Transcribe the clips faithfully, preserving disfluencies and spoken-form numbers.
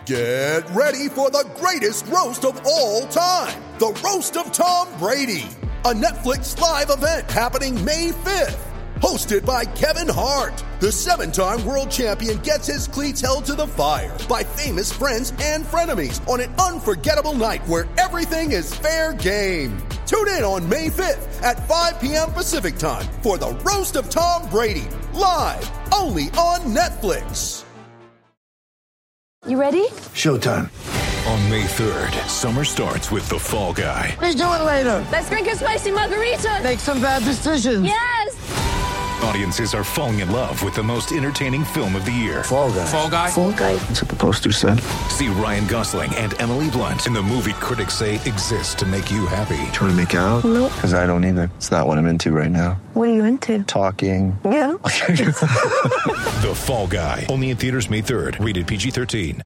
Get ready for the greatest roast of all time, the Roast of Tom Brady, a Netflix live event happening May fifth. Hosted by Kevin Hart, the seven-time world champion gets his cleats held to the fire by famous friends and frenemies on an unforgettable night where everything is fair game. Tune in on May fifth at five p.m. Pacific time for the Roast of Tom Brady, live only on Netflix. You ready? Showtime. On May third, summer starts with The Fall Guy. Let's do it later. Let's drink a spicy margarita. Make some bad decisions. Yes! Audiences are falling in love with the most entertaining film of the year. Fall Guy. Fall Guy? Fall Guy. That's what the poster said. See Ryan Gosling and Emily Blunt in the movie critics say exists to make you happy. Trying to make it out? Nope. Because I don't either. It's not what I'm into right now. What are you into? Talking. Yeah. The Fall Guy. Only in theaters May third. Rated P G thirteen.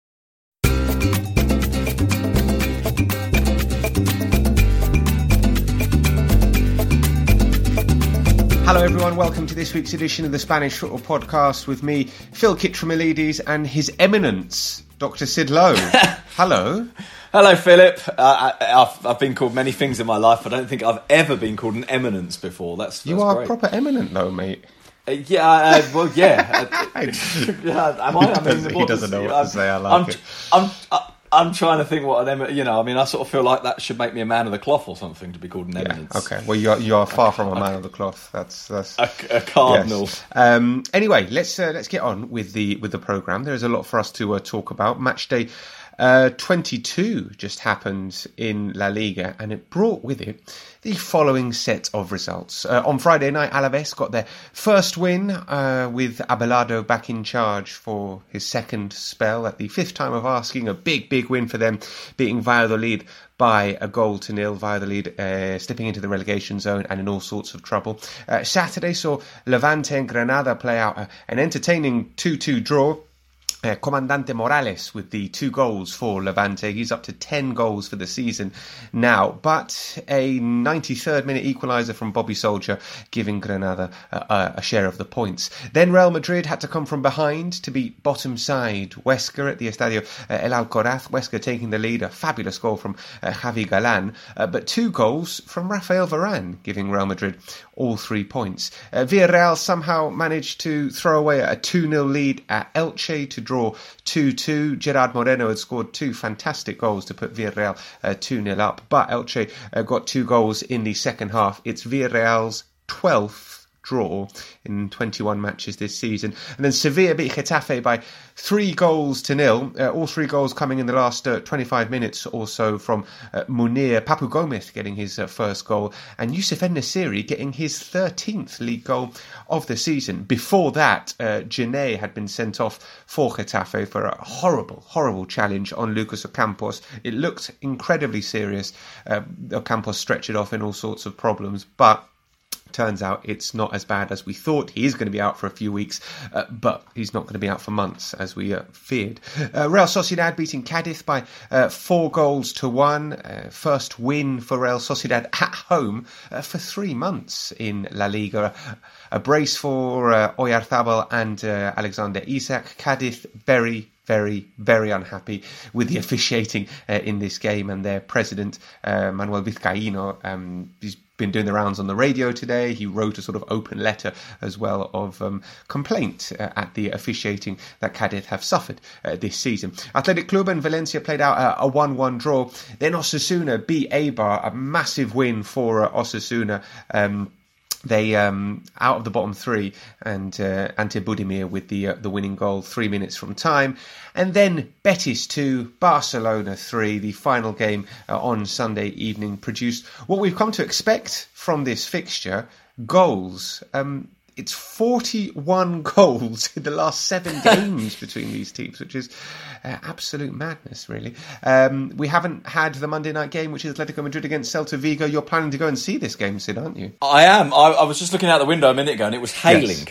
Hello everyone, welcome to this week's edition of the Spanish Football Podcast with me, Phil Kitromilides, and His Eminence, Doctor Sid Lowe. Hello. Hello, Philip. Uh, I, I've, I've been called many things in my life. I don't think I've ever been called an eminence before. That's, that's You are great. proper eminent though, mate. Uh, yeah, uh, well, yeah. uh, yeah. Am I? I mean, doesn't- he what doesn't know what to I'm- say, I like I'm, it. I'm, I'm, I'm trying to think what an eminence, you know, I mean, I sort of feel like that should make me a man of the cloth or something to be called an Yeah, eminence. okay. Well, you are, you are far from a man of the cloth. That's that's A, a cardinal. Yes. Um, anyway, let's uh, let's get on with the with the program. There is a lot for us to uh, talk about. Match day uh, twenty-two just happened in La Liga, and it brought with it the following set of results. Uh, on Friday night, Alaves got their first win uh, with Abelardo back in charge for his second spell at the fifth time of asking. A big, big win for them, beating Valladolid by a goal to nil. Valladolid uh, slipping into the relegation zone and in all sorts of trouble. Uh, Saturday saw Levante and Granada play out a, an entertaining two-two draw. Uh, Comandante Morales with the two goals for Levante. He's up to ten goals for the season now, but a ninety-third minute equaliser from Bobby Soldier giving Granada uh, a share of the points. Then Real Madrid had to come from behind to beat bottom side Huesca at the Estadio uh, El Alcoraz. Huesca taking the lead, a fabulous goal from uh, Javi Galan, uh, but two goals from Rafael Varane giving Real Madrid all three points. Uh, Villarreal somehow managed to throw away a two-nil lead at Elche to draw two-two. Gerard Moreno had scored two fantastic goals to put Villarreal uh, two-nil up, but Elche uh, got two goals in the second half. It's Villarreal's twelfth draw in twenty-one matches this season. And then Sevilla beat Getafe by three goals to nil. Uh, all three goals coming in the last uh, twenty-five minutes or so from uh, Munir. Papu Gomez getting his uh, first goal, and Youssef En-Nesyri getting his thirteenth league goal of the season. Before that, uh, Gené had been sent off for Getafe for a horrible, horrible challenge on Lucas Ocampos. It looked incredibly serious. Uh, Ocampos stretched it off in all sorts of problems, but turns out it's not as bad as we thought. He is going to be out for a few weeks, uh, but he's not going to be out for months, as we uh, feared. Uh, Real Sociedad beating Cadiz by uh, four goals to one. Uh, first win for Real Sociedad at home uh, for three months in La Liga. A, a brace for uh, Oyarzabal and uh, Alexander Isak. Cadiz very, very, very unhappy with the officiating uh, in this game, and their president, uh, Manuel Vizcaíno, um, he's been doing the rounds on the radio today. He wrote a sort of open letter as well of um, complaint uh, at the officiating that Cadiz have suffered uh, this season. Athletic Club and Valencia played out uh, a one-one draw. Then Osasuna beat Eibar, a massive win for uh, Osasuna. Um, They um, out of the bottom three, and uh, Ante Budimir with the uh, the winning goal three minutes from time, and then Betis two, Barcelona three. The final game uh, on Sunday evening produced what we've come to expect from this fixture: goals. Um, It's forty-one goals in the last seven games between these teams, which is uh, absolute madness, really. Um, we haven't had the Monday night game, which is Atletico Madrid against Celta Vigo. You're planning to go and see this game, Sid, aren't you? I am. I, I was just looking out the window a minute ago and it was hailing. Yes.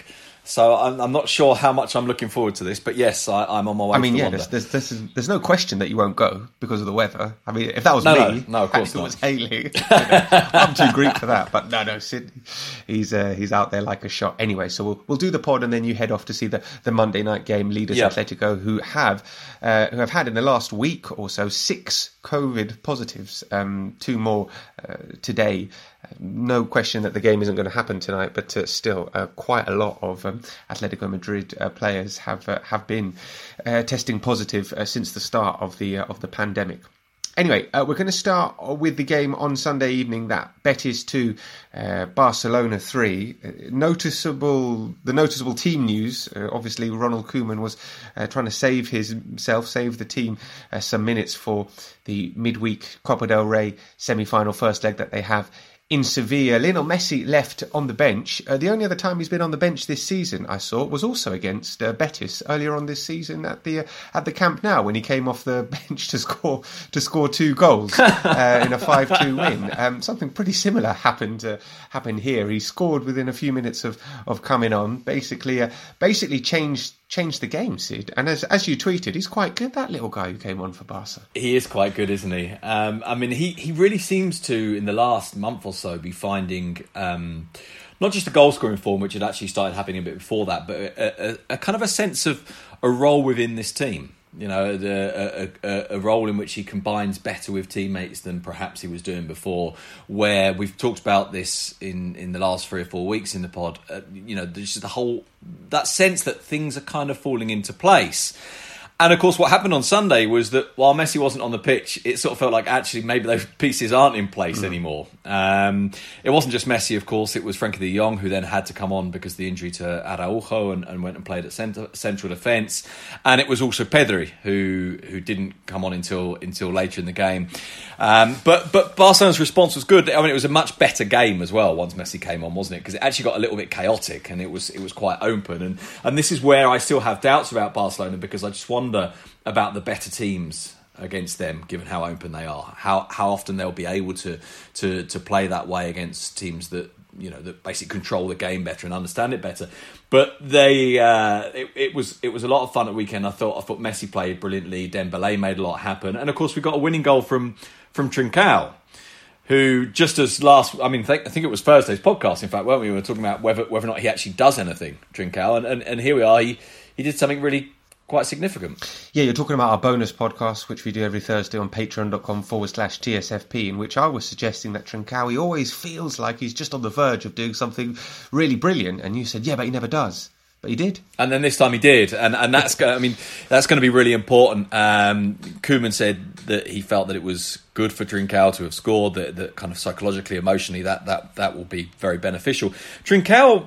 So I'm, I'm not sure how much I'm looking forward to this, but yes, I, I'm on my way. I mean, to yeah, Wanda. there's, there's, there's, there's no question that you won't go because of the weather. I mean, if that was No, me, no, no, of course it not. was hailing. I'm too Greek for that, but no, no, Sid, he's uh, he's out there like a shot. Anyway, so we'll we'll do the pod and then you head off to see the, the Monday night game. Leaders Yeah. Atletico, who have uh, who have had in the last week or so six COVID positives, um, two more uh, today. No question that the game isn't going to happen tonight, but uh, still, uh, quite a lot of um, Atletico Madrid uh, players have uh, have been uh, testing positive uh, since the start of the uh, of the pandemic. Anyway, uh, we're going to start with the game on Sunday evening. That Betis two, uh, Barcelona three. Uh, noticeable, the noticeable team news. Uh, obviously, Ronald Koeman was uh, trying to save his, himself, save the team uh, some minutes for the midweek Copa del Rey semi-final first leg that they have in Sevilla. Lionel Messi left on the bench. Uh, the only other time he's been on the bench this season, I saw, was also against uh, Betis earlier on this season at the uh, at the Camp Nou when he came off the bench to score to score two goals uh, in a five two win. Um, something pretty similar happened uh, happened here. He scored within a few minutes of, of coming on. Basically, uh, basically changed. Changed the game, Sid. And as as you tweeted, he's quite good, that little guy who came on for Barca. He is quite good, isn't he? Um, I mean, he, he really seems to, in the last month or so, be finding um, not just a goal-scoring form, which had actually started happening a bit before that, but a, a, a kind of a sense of a role within this team. You know, the, a, a, a role in which he combines better with teammates than perhaps he was doing before, where we've talked about this in, in the last three or four weeks in the pod. Uh, you know, there's just the whole, that sense that things are kind of falling into place. And of course, what happened on Sunday was that while Messi wasn't on the pitch, it sort of felt like actually maybe those pieces aren't in place mm. anymore. Um, it wasn't just Messi, of course. It was Frenkie de Jong, who then had to come on because of the injury to Araujo and, and went and played at centre, central defence. And it was also Pedri, who who didn't come on until until later in the game. Um, but but Barcelona's response was good. I mean, it was a much better game as well once Messi came on, wasn't it? Because it actually got a little bit chaotic and it was it was quite open. And and this is where I still have doubts about Barcelona, because I just wonder about the better teams against them, given how open they are, how how often they'll be able to to to play that way against teams that, you know, that basically control the game better and understand it better. But they uh, it, it was it was a lot of fun at weekend. I thought I thought Messi played brilliantly. Dembele made a lot happen, and of course we got a winning goal from from Trincao, who just as last, I mean, th- I think it was Thursday's podcast, in fact, weren't we? We were talking about whether whether or not he actually does anything, Trincao, and and, and here we are. He he did something really quite significant. Yeah, you're talking about our bonus podcast, which we do every Thursday on patreon.com forward slash TSFP, in which I was suggesting that Trincao, he always feels like he's just on the verge of doing something really brilliant. And you said, yeah, but he never does. But he did. And then this time he did. And and that's, I mean, that's going to be really important. Um, Koeman said that he felt that it was good for Trincao to have scored, that, that kind of psychologically, emotionally, that that, that will be very beneficial. Trincao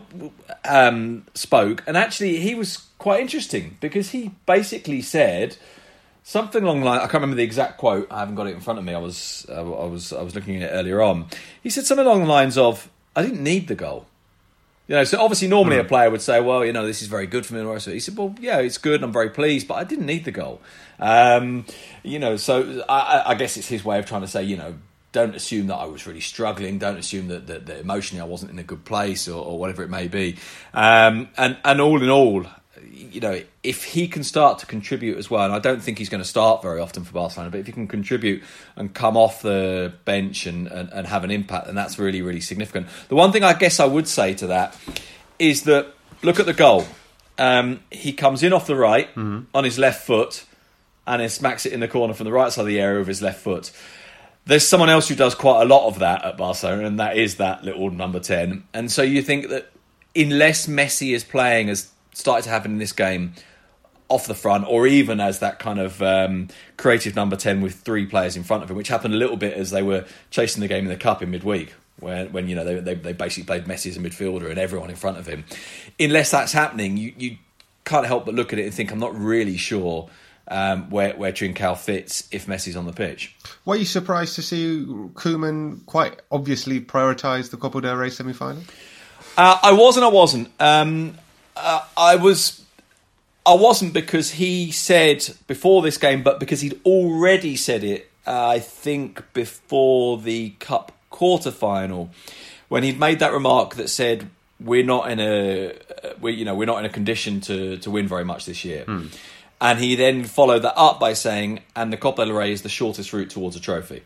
um, spoke, and actually he was quite interesting, because he basically said something along the line, I can't remember the exact quote, I haven't got it in front of me, I was I was I was looking at it earlier on. He said something along the lines of, I didn't need the goal. You know, so obviously normally mm. a player would say, well, you know, this is very good for me and the rest of it. He said, well, yeah, it's good and I'm very pleased, but I didn't need the goal. Um, you know, so I, I guess it's his way of trying to say, you know, don't assume that I was really struggling. Don't assume that, that, that emotionally I wasn't in a good place, or, or whatever it may be. Um, and, and all in all, you know, if he can start to contribute as well, and I don't think he's going to start very often for Barcelona, but if he can contribute and come off the bench and, and, and have an impact, then that's really, really significant. The one thing I guess I would say to that is that, look at the goal. Um, he comes in off the right mm-hmm. on his left foot and then smacks it in the corner from the right side of the area with his left foot. There's someone else who does quite a lot of that at Barcelona, and that is that little number ten. And so you think that unless Messi is playing as started to happen in this game off the front, or even as that kind of um, creative number ten with three players in front of him, which happened a little bit as they were chasing the game in the Cup in midweek, when, when you know they, they they basically played Messi as a midfielder and everyone in front of him. Unless that's happening, you, you can't help but look at it and think, I'm not really sure um, where, where Trincao fits if Messi's on the pitch. Were you surprised to see Koeman quite obviously prioritise the Copa del Rey semi-final? Uh, I wasn't, I wasn't. Um, Uh, I was, I wasn't because he said before this game, but because he'd already said it, uh, I think before the Cup quarter-final, when he'd made that remark that said, we're not in a we you know we're not in a condition to to win very much this year. Mm. And he then followed that up by saying, and the Copa del Rey is the shortest route towards a trophy.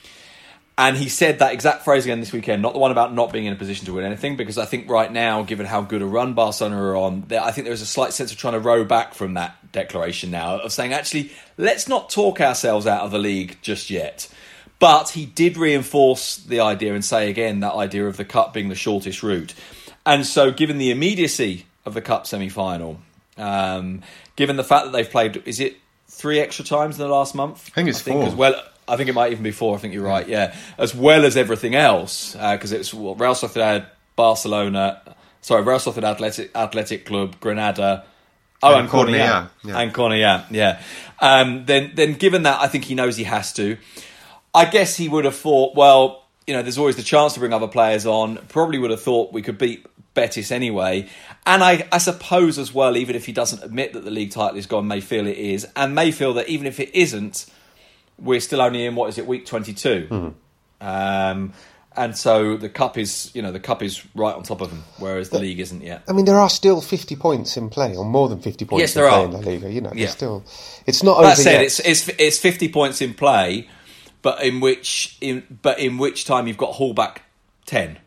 And he said that exact phrase again this weekend, not the one about not being in a position to win anything, because I think right now, given how good a run Barcelona are on, I think there's a slight sense of trying to row back from that declaration now, of saying, actually, let's not talk ourselves out of the league just yet. But he did reinforce the idea and say again that idea of the Cup being the shortest route. And so given the immediacy of the Cup semi-final, um, given the fact that they've played, is it three extra times in the last month? I think it's I think four. As well, I think it might even be four. I think you're right, yeah. As well as everything else, because uh, it's well, Real Sociedad, Barcelona, sorry, Real Sociedad Athletic, Athletic Club, Granada, oh, and, and Cornellà. Yeah. And Cornellà, yeah. Um, then, then given that, I think he knows he has to. I guess he would have thought, well, you know, there's always the chance to bring other players on. Probably would have thought we could beat Betis anyway. And I, I suppose as well, even if he doesn't admit that the league title is gone, may feel it is, and may feel that even if it isn't, we're still only in, what is it, week twenty-two. Mm-hmm. Um, and so the cup is, you know, the cup is right on top of them, whereas the but, league isn't yet. I mean, there are still fifty points in play, or more than fifty points yes, in there play are. in La Liga. You know, yeah. still, it's not that over said, yet. It's, it's it's fifty points in play, but in which in but in which time you've got haul back ten.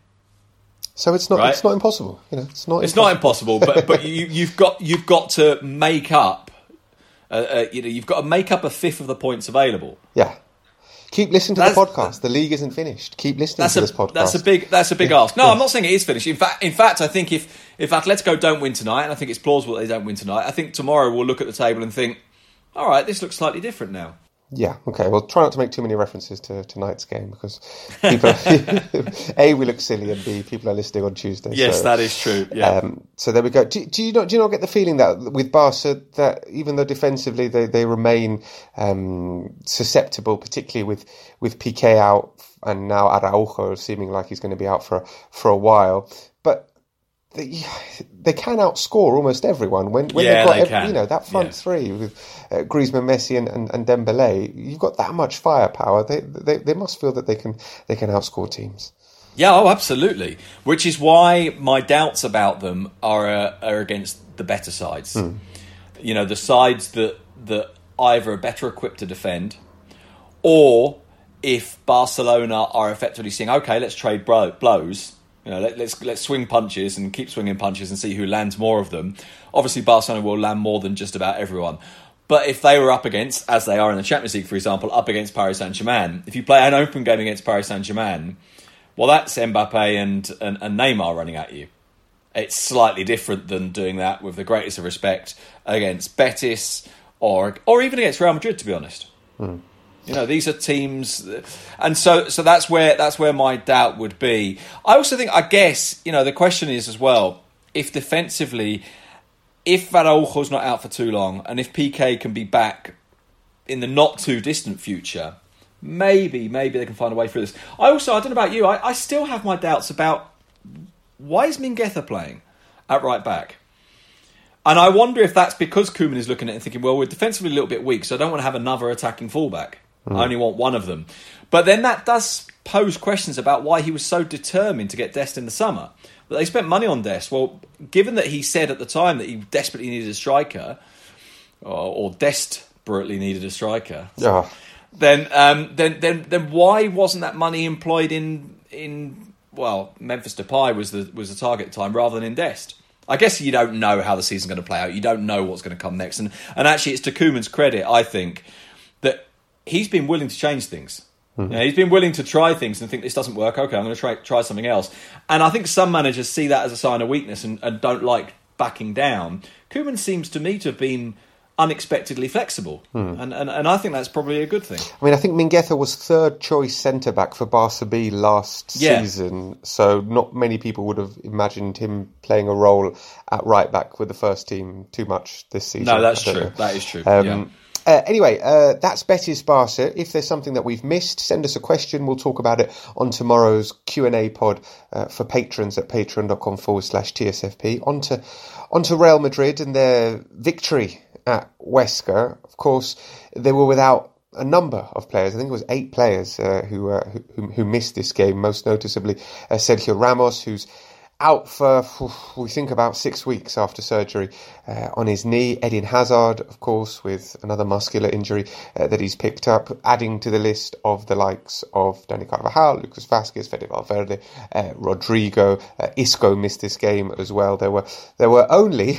So it's not right? it's not impossible. You know, it's not. It's impossible. not impossible, but but you, you've got you've got to make up. Uh, uh, you know, you've got to make up a fifth of the points available. Yeah. Keep listening to that's, the podcast. The league isn't finished. Keep listening to a, this podcast. That's a big. That's a big yeah. ask. No, yeah. I'm not saying it is finished. In fact, in fact, I think if if Atletico don't win tonight, and I think it's plausible that they don't win tonight, I think tomorrow we'll look at the table and think, all right, this looks slightly different now. Yeah. Okay. Well, try not to make too many references to tonight's game because people, a we look silly, and b people are listening on Tuesday. Yes, so, that is true. Yeah. Um, so there we go. Do, do you not do you not get the feeling that with Barca that even though defensively they they remain um, susceptible, particularly with with Piqué out and now Araujo seeming like he's going to be out for for a while, but they, they can outscore almost everyone when, when yeah, they've got they every, can. you know that front yeah. three with uh, Griezmann, Messi, and, and, and Dembele. You've got that much firepower. They, they they must feel that they can they can outscore teams. Yeah, oh, absolutely. Which is why my doubts about them are uh, are against the better sides. Mm. You know, the sides that that either are better equipped to defend, or if Barcelona are effectively saying, okay, let's trade bro- blows. You know, let, let's let's swing punches and keep swinging punches and see who lands more of them. Obviously, Barcelona will land more than just about everyone. But if they were up against, as they are in the Champions League, for example, up against Paris Saint-Germain, if you play an open game against Paris Saint-Germain, well, that's Mbappe and, and, and Neymar running at you. It's slightly different than doing that, with the greatest of respect, against Betis or or even against Real Madrid, to be honest. Mm. You know, these are teams, and so so that's where that's where my doubt would be. I also think, I guess, you know, the question is as well, if defensively, if Araujo's not out for too long, and if Piqué can be back in the not too distant future, maybe maybe they can find a way through this. I also, I don't know about you, I, I still have my doubts about why is Mingueza playing at right back. And I wonder if that's because Koeman is looking at it and thinking, well, we're defensively a little bit weak, so I don't want to have another attacking fullback. Mm. I only want one of them. But then that does pose questions about why he was so determined to get Dest in the summer. But they spent money on Dest. Well, given that he said at the time that he desperately needed a striker, or, or desperately needed a striker, yeah. then, um, then then then why wasn't that money employed in in well, Memphis Depay was the was the target at the time rather than in Dest? I guess you don't know how the season's going to play out. You don't know what's going to come next. And and actually, it's to Koeman's credit, I think, that he's been willing to change things. Mm-hmm. You know, he's been willing to try things and think this doesn't work. Okay, I'm going to try try something else. And I think some managers see that as a sign of weakness and, and don't like backing down. Koeman seems to me to have been unexpectedly flexible. Mm. And, and and I think that's probably a good thing. I mean, I think Mingueza was third choice centre-back for Barca B last yeah. season, so not many people would have imagined him playing a role at right-back with the first team too much this season. No, that's true. know. That is true. Um, yeah. Uh, anyway, uh, that's Betis Barca. If there's something that we've missed, send us a question. We'll talk about it on tomorrow's Q and A pod uh, for patrons at patreon.com forward slash TSFP. On to, on to Real Madrid and their victory at Huesca. Of course, they were without a number of players. I think it was eight players uh, who, uh, who who missed this game, most noticeably uh, Sergio Ramos, who's out for, we think, about six weeks after surgery uh, on his knee. Eden Hazard, of course, with another muscular injury uh, that he's picked up, adding to the list of the likes of Dani Carvajal, Lucas Vázquez, Fede Valverde, uh, Rodrigo. Uh, Isco missed this game as well. There were there were only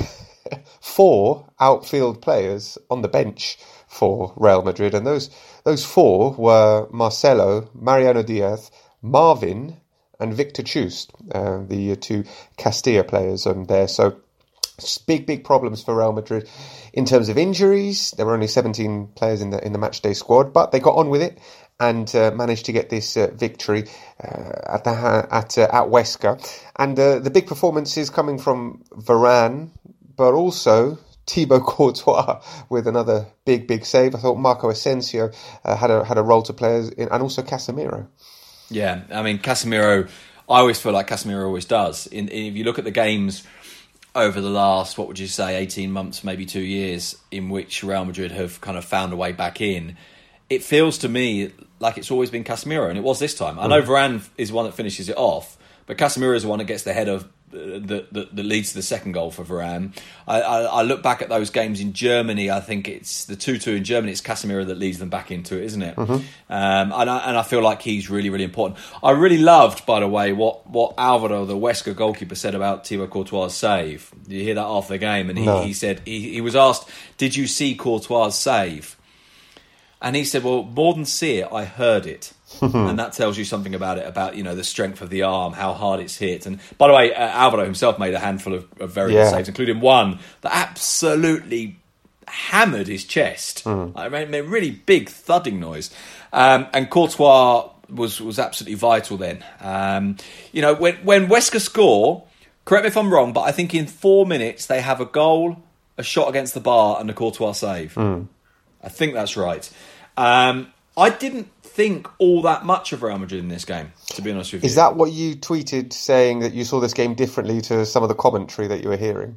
four outfield players on the bench for Real Madrid, and those those four were Marcelo, Mariano Diaz, Marvin, and Victor Chust, uh, the two Castilla players um, there. So big, big problems for Real Madrid in terms of injuries. There were only seventeen players in the in the matchday squad, but they got on with it and uh, managed to get this uh, victory uh, at the at uh, at Huesca. And uh, the big performances coming from Varane, but also Thibaut Courtois with another big, big save. I thought Marco Asensio uh, had a had a role to play, in, and also Casemiro. Yeah, I mean, Casemiro, I always feel like Casemiro always does. In, if you look at the games over the last, what would you say, eighteen months, maybe two years, in which Real Madrid have kind of found a way back in, it feels to me like it's always been Casemiro, and it was this time. I know Varane is the one that finishes it off, but Casemiro is the one that gets the head of that, that, that leads to the second goal for Varane. I, I, I look back at those games in Germany. I think it's the two two in Germany. It's Casemiro that leads them back into it, isn't it? Mm-hmm. Um, and, I, and I feel like he's really, really important. I really loved, by the way, what, what Alvaro, the Huesca goalkeeper, said about Thibaut Courtois' save. Did you hear that after the game? And he, no. he said, he, he was asked, did you see Courtois' save? And he said, well, more than see it, I heard it. And that tells you something about it, about, you know, the strength of the arm, how hard it's hit. And by the way, uh, Alvaro himself made a handful of, of very yeah. good saves, including one that absolutely hammered his chest. Mm. I mean, really big thudding noise. Um, and Courtois was was absolutely vital then. Um, you know, when, when Huesca score, correct me if I'm wrong, but I think in four minutes they have a goal, a shot against the bar, and a Courtois save. Mm. I think that's right. Um, I didn't think all that much of Real Madrid in this game, to be honest with you. Is that what you tweeted, saying that you saw this game differently to some of the commentary that you were hearing?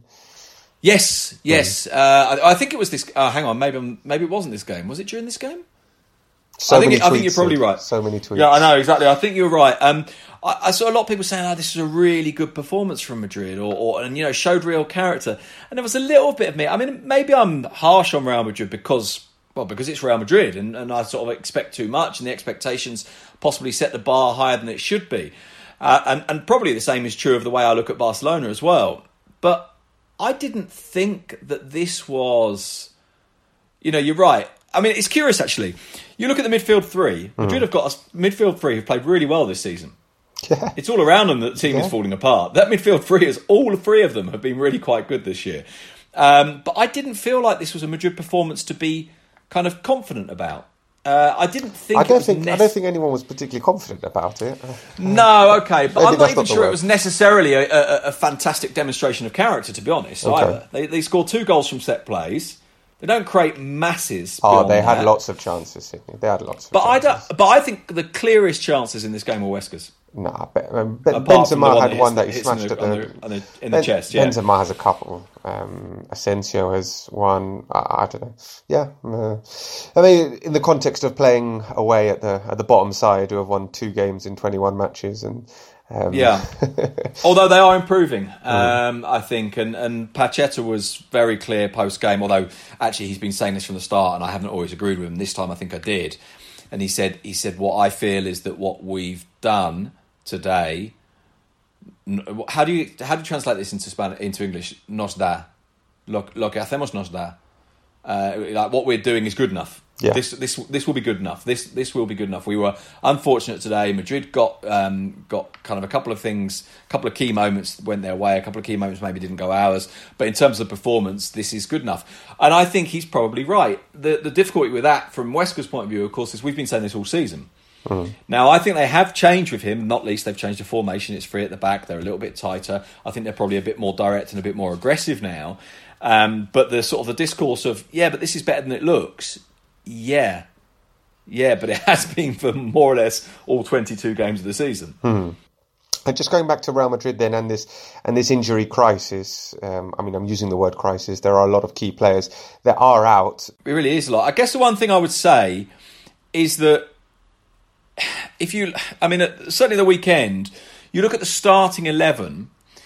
Yes, yes. Mm. Uh, I, I think it was this... Uh, hang on, maybe I'm, maybe it wasn't this game. Was it during this game? So I think, many it, I think you're probably right. So many tweets. Yeah, I know, exactly. I think you're right. Um, I, I saw a lot of people saying, oh, this is a really good performance from Madrid, or, or and, you know, showed real character. And there was a little bit of me... I mean, maybe I'm harsh on Real Madrid because... Well, because it's Real Madrid, and, and I sort of expect too much, and the expectations possibly set the bar higher than it should be. Uh, and, and probably the same is true of the way I look at Barcelona as well. But I didn't think that this was... You know, you're right. I mean, it's curious, actually. You look at the midfield three. Madrid mm. have got a midfield three who've played really well this season. Yeah. It's all around them that the team yeah. is falling apart. That midfield three is all three of them have been really quite good this year. Um, but I didn't feel like this was a Madrid performance to be kind of confident about. Uh, I didn't think. I don't it was think. nec- I don't think anyone was particularly confident about it. No, okay, but I'm not even not sure it was necessarily a, a, a fantastic demonstration of character, to be honest. Okay. Either they, they scored two goals from set plays. They don't create masses. Oh, they had that. lots of chances, Sydney. They had lots of but chances. I don't. But I think the clearest chances in this game were Huesca's. Nah, um, Benzema had one that he smashed at the, the, the in the chest. Yeah, Benzema has a couple. Um, Asensio has one. I, I don't know. Yeah, uh, I mean, in the context of playing away at the at the bottom side, who have won two games in twenty-one matches, and um, yeah, although they are improving, um, mm. I think, and and Pacheta was very clear post game. Although actually he's been saying this from the start, and I haven't always agreed with him. This time I think I did, and he said he said what I feel is that what we've done today. How do you how do you translate this into Spanish, into English? Nos da, lo, lo que hacemos nos da. Uh, like what we're doing is good enough. Yeah. This this this will be good enough. This this will be good enough. We were unfortunate today. Madrid got um, got kind of a couple of things, a couple of key moments went their way. A couple of key moments maybe didn't go ours. But in terms of performance, this is good enough. And I think he's probably right. The the difficulty with that, from Huesca's point of view, of course, is we've been saying this all season. Mm. Now, I think they have changed with him, not least they've changed the formation. It's free at the back. They're a little bit tighter. I think they're probably a bit more direct and a bit more aggressive now. Um, but the sort of the discourse of, yeah, but this is better than it looks. Yeah. Yeah, but it has been for more or less all twenty-two games of the season. Mm. And just going back to Real Madrid then and this and this injury crisis, um, I mean, I'm using the word crisis. There are a lot of key players that are out. It really is a lot. I guess the one thing I would say is that if you, I mean, certainly the weekend, you look at the starting eleven,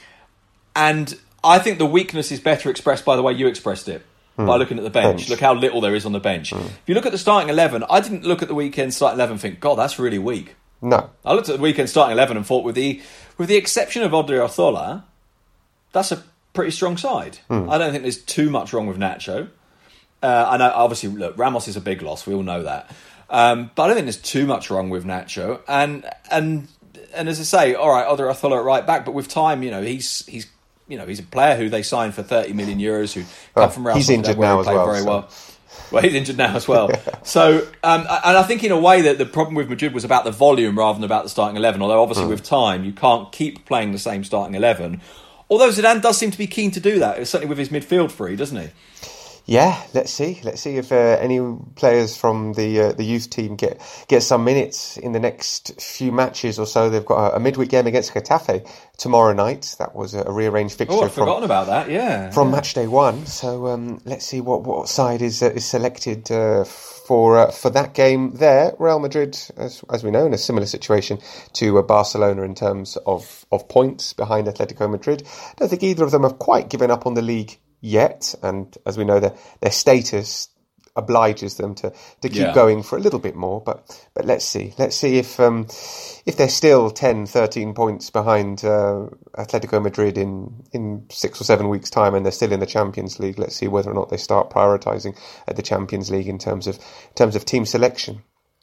and I think the weakness is better expressed by the way you expressed it. Mm. By looking at the bench. bench. Look how little there is on the bench. Mm. If you look at the starting eleven, I didn't look at the weekend starting eleven and think, God, that's really weak. No. I looked at the weekend starting eleven and thought, with the with the exception of Odriozola, that's a pretty strong side. Mm. I don't think there's too much wrong with Nacho. Uh, I know, obviously, look, Ramos is a big loss. We all know that. Um, but I don't think there's too much wrong with Nacho. And and and as I say, all right, Odriozola at right back, but with time, you know, he's he's you know he's a player who they signed for thirty million euros who well, come from Real He's injured now as well. Very so. well. Well, he's injured now as well. So, um, and I think in a way that the problem with Madrid was about the volume rather than about the starting eleven. Although obviously mm. with time, you can't keep playing the same starting eleven. Although Zidane does seem to be keen to do that, certainly with his midfield free, doesn't he? Yeah, let's see. Let's see if uh, any players from the uh, the youth team get get some minutes in the next few matches or so. They've got a, a midweek game against Getafe tomorrow night. That was a rearranged fixture. Oh, I've from, forgotten about that. Yeah, from yeah. match day one. So um, let's see what, what side is uh, is selected uh, for uh, for that game. There, Real Madrid, as as we know, in a similar situation to uh, Barcelona in terms of of points behind Atletico Madrid. I don't think either of them have quite given up on the league yet, and as we know, their their status obliges them to, to keep yeah. going for a little bit more. But but let's see, let's see if um, if they're still ten, thirteen points behind uh, Atletico Madrid in in six or seven weeks' time, and they're still in the Champions League. Let's see whether or not they start prioritising at the Champions League in terms of in terms of team selection.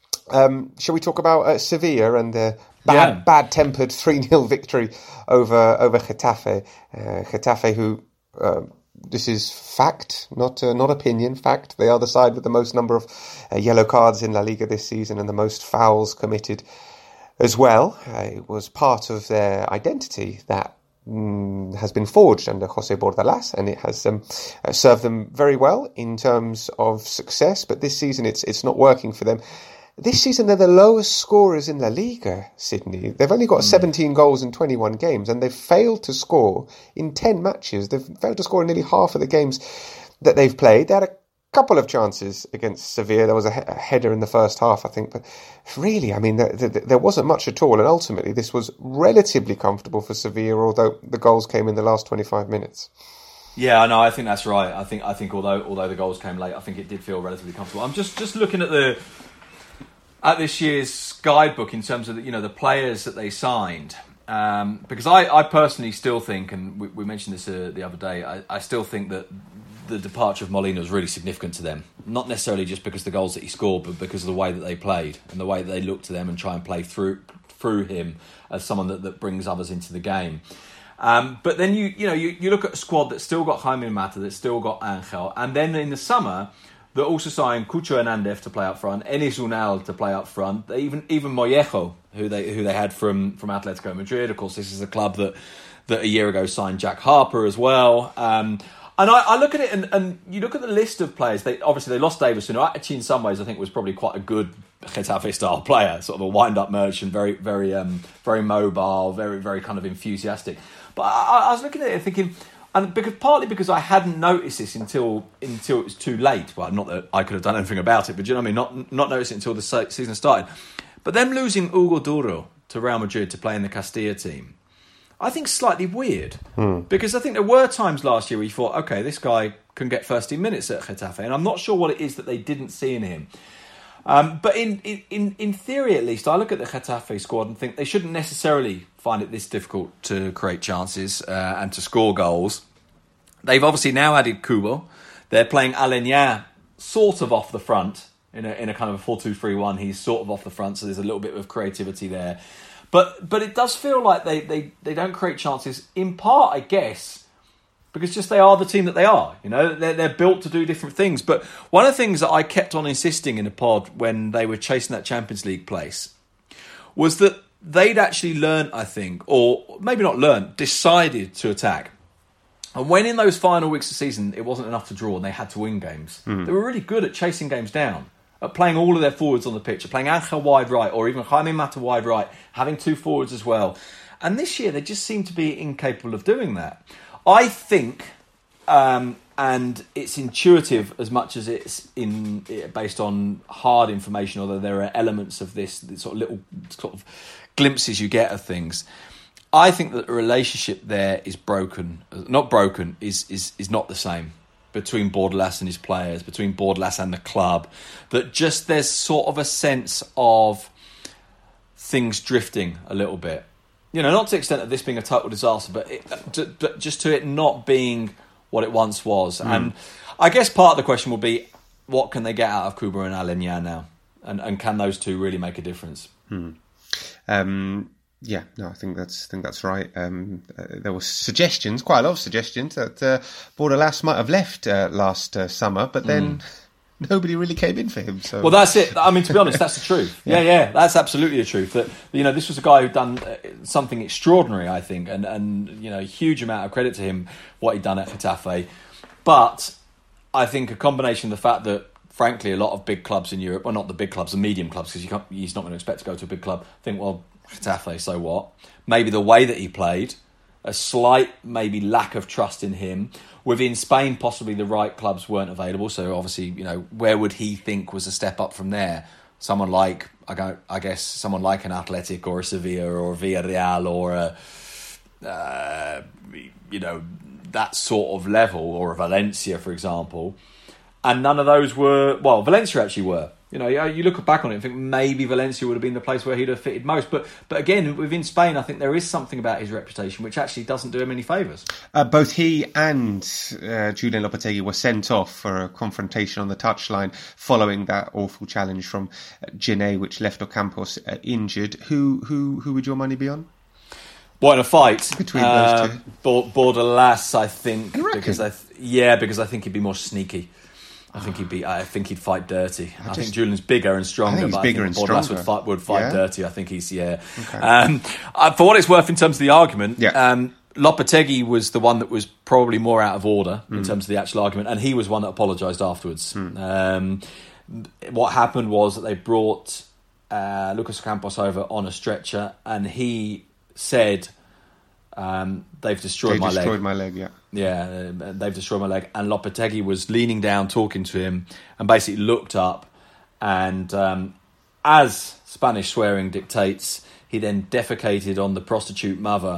Um, shall we talk about uh, Sevilla and their bad yeah. bad-tempered three nil victory over over Getafe? Uh, Getafe, who. Uh, This is fact, not uh, not opinion, fact. They are the side with the most number of uh, yellow cards in La Liga this season and the most fouls committed as well. Uh, it was part of their identity that mm, has been forged under José Bordalas, and it has um, uh, served them very well in terms of success. But this season, it's it's not working for them. This season, they're the lowest scorers in La Liga, Sydney. They've only got mm. seventeen goals in twenty-one games, and they've failed to score in ten matches. They've failed to score in nearly half of the games that they've played. They had a couple of chances against Sevilla. There was a, he- a header in the first half, I think. But really, I mean, there, there, there wasn't much at all. And ultimately, this was relatively comfortable for Sevilla, although the goals came in the last twenty-five minutes. Yeah, no, I think that's right. I think I think although although the goals came late, I think it did feel relatively comfortable. I'm just, just looking at the... at this year's guidebook in terms of the, you know the players that they signed, um, because I, I personally still think, and we, we mentioned this uh, the other day, I, I still think that the departure of Molina was really significant to them. Not necessarily just because of the goals that he scored, but because of the way that they played and the way that they look to them and try and play through through him as someone that, that brings others into the game. Um, but then you you know you, you look at a squad that's still got Jaime Mata, that's still got Angel, and then in the summer. They also signed Cucho Hernandez to play up front, Enis Unal to play up front, they even even Mollejo, who they who they had from, from Atletico Madrid. Of course, this is a club that, that a year ago signed Jack Harper as well. Um, and I, I look at it, and, and you look at the list of players. They obviously they lost Davison, who actually in some ways I think was probably quite a good Getafe style player, sort of a wind up merchant, very very um, very mobile, very very kind of enthusiastic. But I, I was looking at it thinking. And because partly because I hadn't noticed this until until it was too late. Well, not that I could have done anything about it, but you know what I mean. Not not noticed it until the season started. But them losing Hugo Duro to Real Madrid to play in the Castilla team, I think slightly weird. Hmm. Because I think there were times last year where you thought, okay, this guy can get first team minutes at Getafe, and I'm not sure what it is that they didn't see in him. Um, but in, in, in theory, at least, I look at the Getafe squad and think they shouldn't necessarily find it this difficult to create chances uh, and to score goals. They've obviously now added Kubo. They're playing Aleñá sort of off the front in a, in a kind of a four two three one. He's sort of off the front, so there's a little bit of creativity there. But but it does feel like they, they, they don't create chances, in part, I guess, because just they are the team that they are. You know, they're, they're built to do different things. But one of the things that I kept on insisting in the pod when they were chasing that Champions League place was that they'd actually learned, I think, or maybe not learned, decided to attack. And when in those final weeks of the season, it wasn't enough to draw and they had to win games, mm. they were really good at chasing games down, at playing all of their forwards on the pitch, at playing Angel wide right, or even Jaime Mata wide right, having two forwards as well. And this year, they just seem to be incapable of doing that. I think, um, and it's intuitive as much as it's in based on hard information, although there are elements of this, this sort of little sort of glimpses you get of things. I think that the relationship there is broken. Not broken, is is is not the same between Bordalas and his players, between Bordalas and the club. That just there's sort of a sense of things drifting a little bit. You know, not to the extent of this being a total disaster, but it, but just to it not being what it once was. Mm. And I guess part of the question will be, what can they get out of Kuba and Aleñá now? And and can those two really make a difference? Mm. Um Yeah, no, I think that's I think that's right. Um, uh, there were suggestions, quite a lot of suggestions, that uh, Bordalas might have left uh, last uh, summer, but then mm. nobody really came in for him. So, well, that's it. I mean, to be honest, that's the truth. yeah. yeah, yeah, that's absolutely the truth. That, you know, this was a guy who'd done something extraordinary, I think, and and you know, a huge amount of credit to him what he'd done at Getafe. But I think a combination of the fact that, frankly, a lot of big clubs in Europe, well, not the big clubs, the medium clubs, because you can't, he's not going to expect to go to a big club. Think, well, Getafe, so what? Maybe the way that he played, a slight maybe lack of trust in him. Within Spain, possibly the right clubs weren't available. So obviously, you know, where would he think was a step up from there? Someone like, I go, I guess, someone like an Athletic or a Sevilla or a Villarreal or a, uh, you know, that sort of level, or a Valencia, for example. And none of those were, well, Valencia actually were. You know, you look back on it and think maybe Valencia would have been the place where he'd have fitted most. But but again, within Spain, I think there is something about his reputation which actually doesn't do him any favours. Uh, both he and uh, Julen Lopetegui were sent off for a confrontation on the touchline following that awful challenge from uh, Gené, which left Ocampos uh, injured. Who who who would your money be on? What, in a fight? Between uh, those two? Bordalas, I think. You reckon? Because I th- yeah, because I think he'd be more sneaky. I think he'd be. I think he'd fight dirty. I, I just, think Julian's bigger and stronger. I think he's but bigger I think and Bordalas stronger. would fight. Would fight yeah? dirty. I think he's yeah. Okay. Um, uh, for what it's worth, in terms of the argument, yeah. um, Lopetegui was the one that was probably more out of order mm. in terms of the actual argument, and he was one that apologised afterwards. Mm. Um, what happened was that they brought uh, Lucas Ocampos over on a stretcher, and he said, um, "They've destroyed they my destroyed leg." my leg. Yeah. Yeah, they've destroyed my leg. And Lopetegui was leaning down, talking to him, and basically looked up. And um, as Spanish swearing dictates, he then defecated on the prostitute mother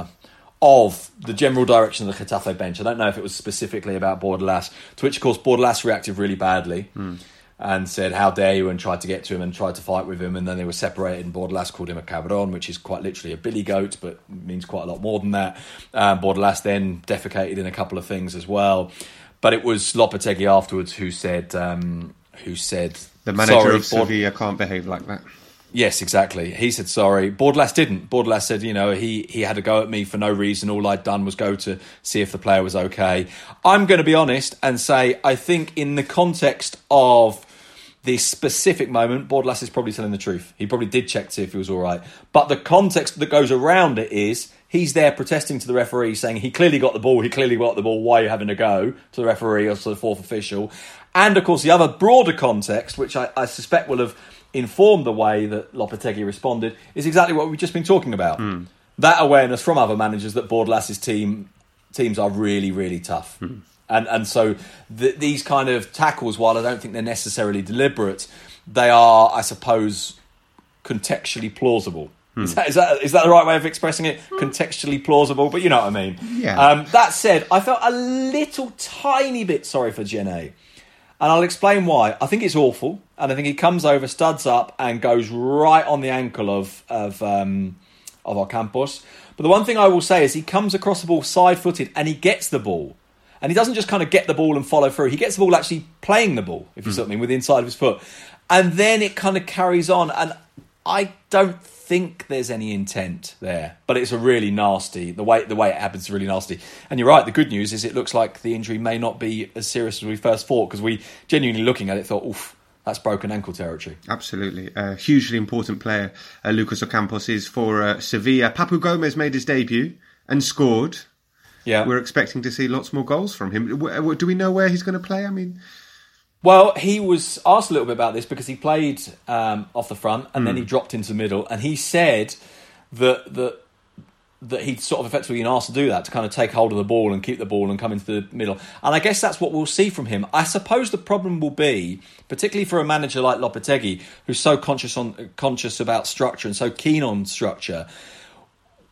of the general direction of the Getafe bench. I don't know if it was specifically about Bordalas, to which, of course, Bordalas reacted really badly mm. and said, "How dare you," and tried to get to him and tried to fight with him. And then they were separated, and Bordalas called him a cabron, which is quite literally a billy goat, but means quite a lot more than that. Um, Bordalas then defecated in a couple of things as well. But it was Lopetegui afterwards who said, um, who said, the manager sorry, of Sevilla Bord- can't behave like that. Yes, exactly. He said sorry. Bordalas didn't. Bordalas said, you know, he, he had to go at me for no reason. All I'd done was go to see if the player was okay. I'm going to be honest and say, I think in the context of this specific moment, Bordalas is probably telling the truth. He probably did check to see if he was all right. But the context that goes around it is he's there protesting to the referee, saying he clearly got the ball, he clearly got the ball, why are you having to go to the referee or to the fourth official? And, of course, the other broader context, which I, I suspect will have informed the way that Lopetegui responded, is exactly what we've just been talking about. Mm. That awareness from other managers that Bordalas' team teams are really, really tough. Mm. And and so th- these kind of tackles, while I don't think they're necessarily deliberate, they are, I suppose, contextually plausible. Hmm. Is that, is that is that the right way of expressing it? Contextually plausible, but you know what I mean. Yeah. Um, that said, I felt a little tiny bit sorry for Gené. And I'll explain why. I think it's awful. And I think he comes over, studs up, and goes right on the ankle of of um, of Ocampos. But the one thing I will say is he comes across the ball side-footed and he gets the ball. And he doesn't just kind of get the ball and follow through. He gets the ball actually playing the ball, if you see what I mean, with the inside of his foot. And then it kind of carries on. And I don't think there's any intent there. But it's a really nasty, the way the way it happens is really nasty. And you're right, the good news is it looks like the injury may not be as serious as we first thought, because we genuinely looking at it thought, oof, that's broken ankle territory. Absolutely. A hugely important player, uh, Lucas Ocampos is for uh, Sevilla. Papu Gomez made his debut and scored. Yeah. We're expecting to see lots more goals from him. Do we know where he's going to play? I mean... Well, he was asked a little bit about this because he played um, off the front and mm. then he dropped into the middle, and he said that that that he'd sort of effectively been asked to do that, to kind of take hold of the ball and keep the ball and come into the middle. And I guess that's what we'll see from him. I suppose the problem will be, particularly for a manager like Lopetegui, who's so conscious on conscious about structure and so keen on structure,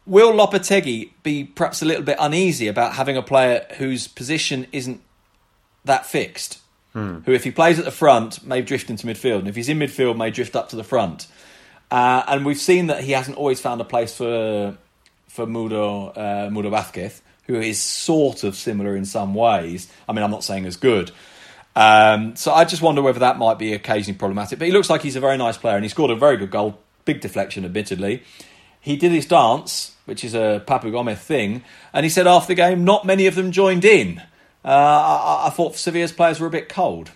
will Lopetegui be perhaps a little bit uneasy about having a player whose position isn't that fixed? Hmm. Who, if he plays at the front, may drift into midfield, and if he's in midfield, may drift up to the front. Uh, and we've seen that he hasn't always found a place for for Mudo uh, Mudo Vázquez, who is sort of similar in some ways. I mean, I'm not saying as good. Um, so I just wonder whether that might be occasionally problematic. But he looks like he's a very nice player, and he scored a very good goal. Big deflection, admittedly. He did his dance, which is a Papu Gomez thing, and he said after the game, not many of them joined in. Uh, I, I thought Sevilla's players were a bit cold.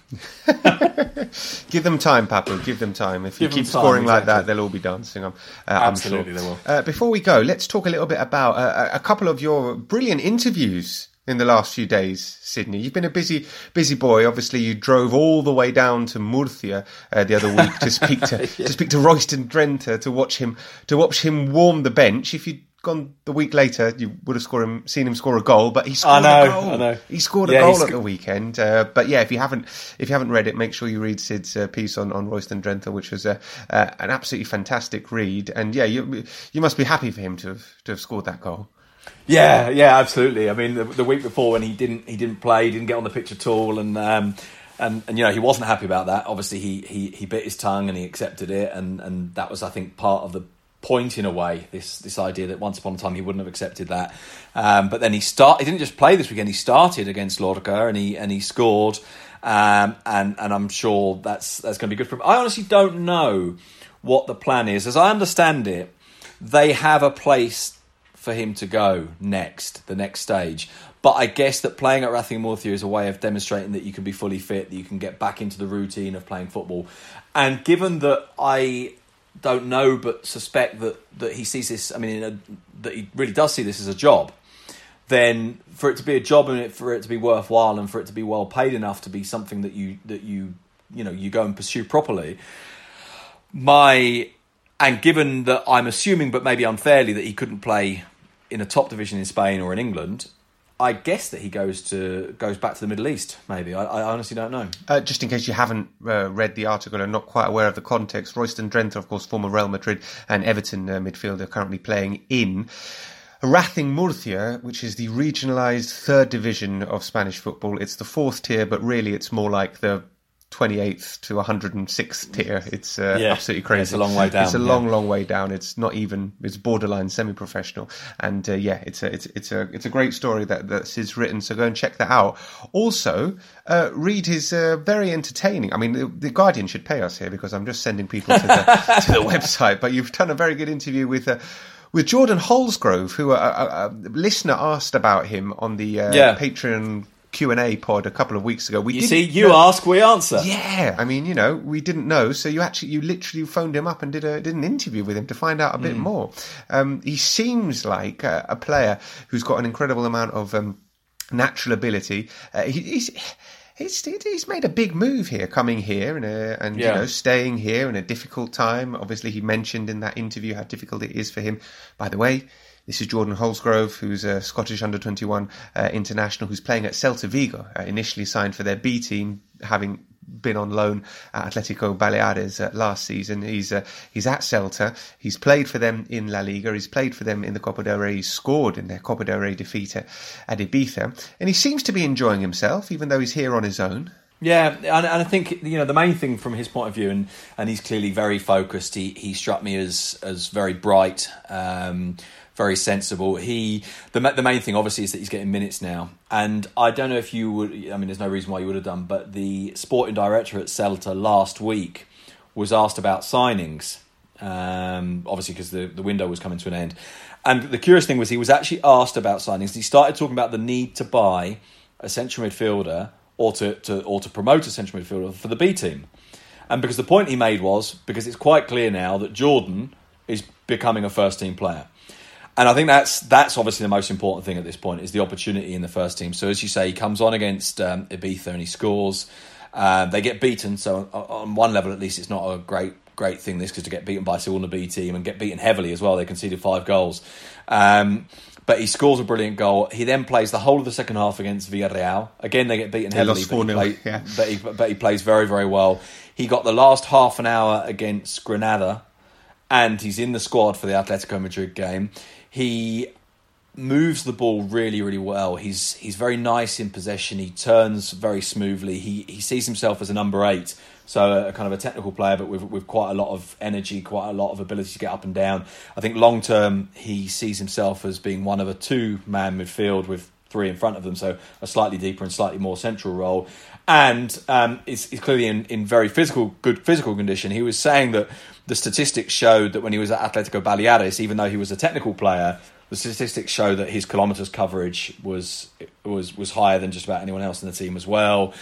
Give them time, Papu. Give them time. If Give you keep time, scoring exactly. like that, they'll all be dancing. I'm, uh, Absolutely, I'm sure. they will. Uh, before we go, let's talk a little bit about uh, a couple of your brilliant interviews in the last few days, Sydney. You've been a busy, busy boy. Obviously, you drove all the way down to Murcia uh, the other week to speak to yeah. to speak to Royston Drenthe to watch him to watch him warm the bench. If you'd gone the week later, you would have scored him, seen him score a goal. But he scored I know, a goal. I know. He scored a yeah, goal sc- at the weekend. Uh, but yeah, if you haven't if you haven't read it, make sure you read Sid's uh, piece on on Royston Drenthe, which was a, uh, an absolutely fantastic read. And yeah, you you must be happy for him to have to have scored that goal. Yeah, yeah, absolutely. I mean, the, the week before when he didn't, he didn't play, he didn't get on the pitch at all, and um, and and you know he wasn't happy about that. Obviously, he he he bit his tongue and he accepted it, and and that was, I think, part of the point in a way. This this idea that once upon a time he wouldn't have accepted that, um, but then he start. He didn't just play this weekend. He started against Lorca and he and he scored, um, and and I'm sure that's that's going to be good for him. I honestly don't know what the plan is. As I understand it, they have a place for him to go next, the next stage. But I guess that playing at Racing Murcia is a way of demonstrating that you can be fully fit, that you can get back into the routine of playing football. And given that I don't know but suspect that, that he sees this, I mean, in a, that he really does see this as a job, then for it to be a job and for it to be worthwhile and for it to be well paid enough to be something that you that you you know you go and pursue properly, my and given that I'm assuming, but maybe unfairly, that he couldn't play in a top division in Spain or in England, I guess that he goes to goes back to the Middle East. Maybe I, I honestly don't know. Uh, just in case you haven't uh, read the article and not quite aware of the context, Royston Drenthe, of course, former Real Madrid and Everton uh, midfielder, currently playing in Racing Murcia, which is the regionalised third division of Spanish football. It's the fourth tier, but really it's more like the twenty-eighth to one hundred sixth tier. It's uh, yeah. absolutely crazy. Yeah, it's a long way down. It's a yeah. long, long way down. It's not even. It's borderline semi-professional. And uh, yeah, it's a it's it's a it's a great story that that Sid's written. So go and check that out. Also, uh, read his uh, very entertaining. I mean, the, the Guardian should pay us here because I'm just sending people to the to the website. But you've done a very good interview with. Uh, With Jordan Holsgrove, who a, a, a listener asked about him on the uh, yeah. Patreon Q and A pod a couple of weeks ago. We you didn't see, you know. ask, we answer. Yeah, I mean, you know, we didn't know, so you actually, you literally phoned him up and did a did an interview with him to find out a bit mm. more. Um, he seems like a, a player who's got an incredible amount of um, natural ability. Uh, he, he's. He's, he's made a big move here, coming here and uh, and yeah. you know staying here in a difficult time. Obviously, he mentioned in that interview how difficult it is for him. By the way, this is Jordan Holsgrove, who's a Scottish under twenty-one uh, international who's playing at Celta Vigo, uh, initially signed for their B team, having been on loan at Atletico Baleares uh, last season. He's uh, he's at Celta. He's played for them in La Liga. He's played for them in the Copa del Rey. He's scored in their Copa del Rey defeat at, at Ibiza. And he seems to be enjoying himself, even though he's here on his own. Yeah, and, and I think, you know, the main thing from his point of view, and, and he's clearly very focused. He he struck me as as very bright, um, very sensible. He the the main thing, obviously, is that he's getting minutes now. And I don't know if you would. I mean, there's no reason why you would have done. But the sporting director at Celta last week was asked about signings, um, obviously because the the window was coming to an end. And the curious thing was he was actually asked about signings. He started talking about the need to buy a central midfielder. Or to, to or to promote a central midfielder for the B team. And because the point he made was, because it's quite clear now that Jordan is becoming a first team player. And I think that's that's obviously the most important thing at this point, is the opportunity in the first team. So as you say, he comes on against um, Ibiza and he scores. Uh, they get beaten, so on one level at least it's not a great great thing, this, because to get beaten by Sevilla B team and get beaten heavily as well, they conceded five goals. Um But he scores a brilliant goal. He then plays the whole of the second half against Villarreal. Again, they get beaten heavily, but he, play, yeah. but, he, but he plays very, very well. He got the last half an hour against Granada, and he's in the squad for the Atletico Madrid game. he moves the ball really, really well. He's he's very nice in possession. He turns very smoothly. He he sees himself as a number eight, so a kind of a technical player, but with with quite a lot of energy, quite a lot of ability to get up and down. I think long term, he sees himself as being one of a two-man midfield with three in front of them, so a slightly deeper and slightly more central role. And um, is, is clearly in, in very physical, good physical condition. He was saying that the statistics showed that when he was at Atletico Baleares, even though he was a technical player, the statistics show that his kilometres coverage was was was higher than just about anyone else in the team as well.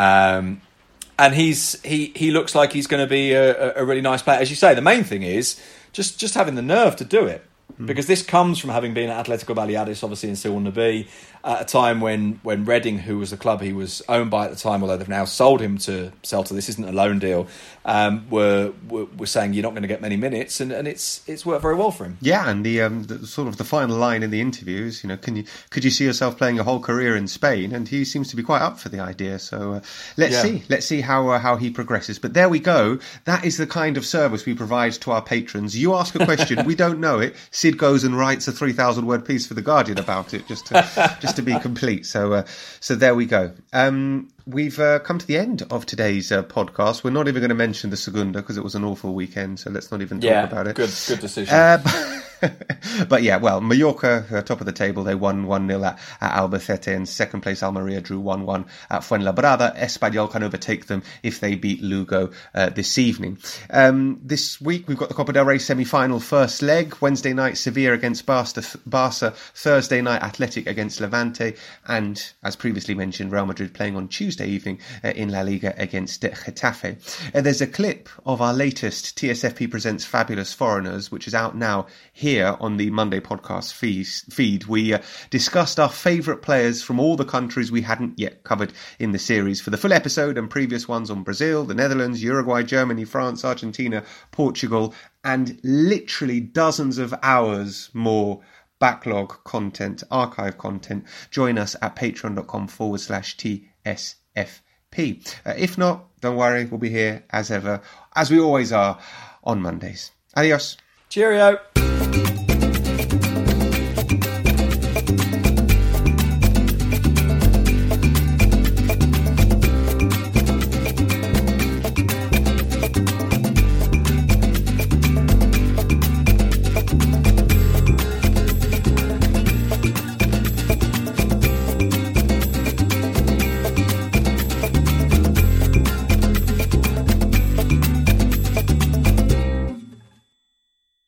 Um, and he's he he looks like he's going to be a, a really nice player. As you say, the main thing is just just having the nerve to do it. Because this comes from having been at Atletico Baleares, obviously in Ceuta Nabi, at a time when, when Reading, who was the club he was owned by at the time, although they've now sold him to Celta, this isn't a loan deal, um, were, were were saying you're not going to get many minutes, and, and it's it's worked very well for him. Yeah, and the, um, the sort of the final line in the interviews, you know, can you could you see yourself playing your whole career in Spain? And he seems to be quite up for the idea. So uh, let's yeah. see, let's see how uh, how he progresses. But there we go. That is the kind of service we provide to our patrons. You ask a question, we don't know it. Sid goes and writes a three thousand word piece for the Guardian about it, just to just to be complete. So uh, so there we go. Um, we've uh, come to the end of today's uh, podcast. We're not even going to mention the Segunda because it was an awful weekend, so let's not even talk yeah, about it. Good, good decision. Uh, but, but yeah, well, Mallorca, uh, top of the table, they won one nil at, at Albacete, and second place Almeria drew one one at Fuenlabrada. Espanyol can overtake them if they beat Lugo uh, this evening. Um, this week we've got the Copa del Rey semi-final first leg. Wednesday night Sevilla against Barca, Barca. Thursday night Athletic against Levante, and as previously mentioned, Real Madrid playing on Tuesday evening uh, in La Liga against Getafe. Uh, there's a clip of our latest T S F P Presents Fabulous Foreigners, which is out now here on the Monday podcast feed. We uh, discussed our favourite players from all the countries we hadn't yet covered in the series. For the full episode and previous ones on Brazil, the Netherlands, Uruguay, Germany, France, Argentina, Portugal, and literally dozens of hours more backlog content, archive content, join us at patreon.com forward slash TSFP. Uh, if not, don't worry, we'll be here as ever, as we always are, on Mondays. Adios. Cheerio.